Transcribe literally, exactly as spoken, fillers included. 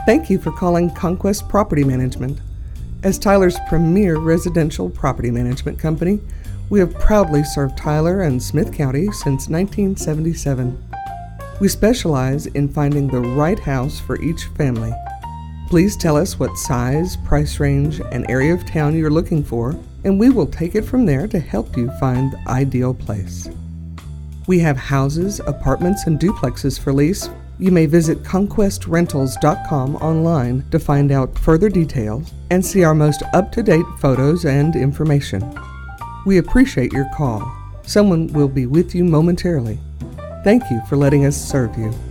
Thank you for calling Conquest Property Management. As Tyler's premier residential property management company, we have proudly served Tyler and Smith County since nineteen seventy-seven. We specialize in finding the right house for each family. Please tell us what size, price range, and area of town you're looking for, and we will take it from there to help you find the ideal place. We have houses, apartments, and duplexes for lease. You may visit conquest rentals dot com online to find out further details and see our most up-to-date photos and information. We appreciate your call. Someone will be with you momentarily. Thank you for letting us serve you.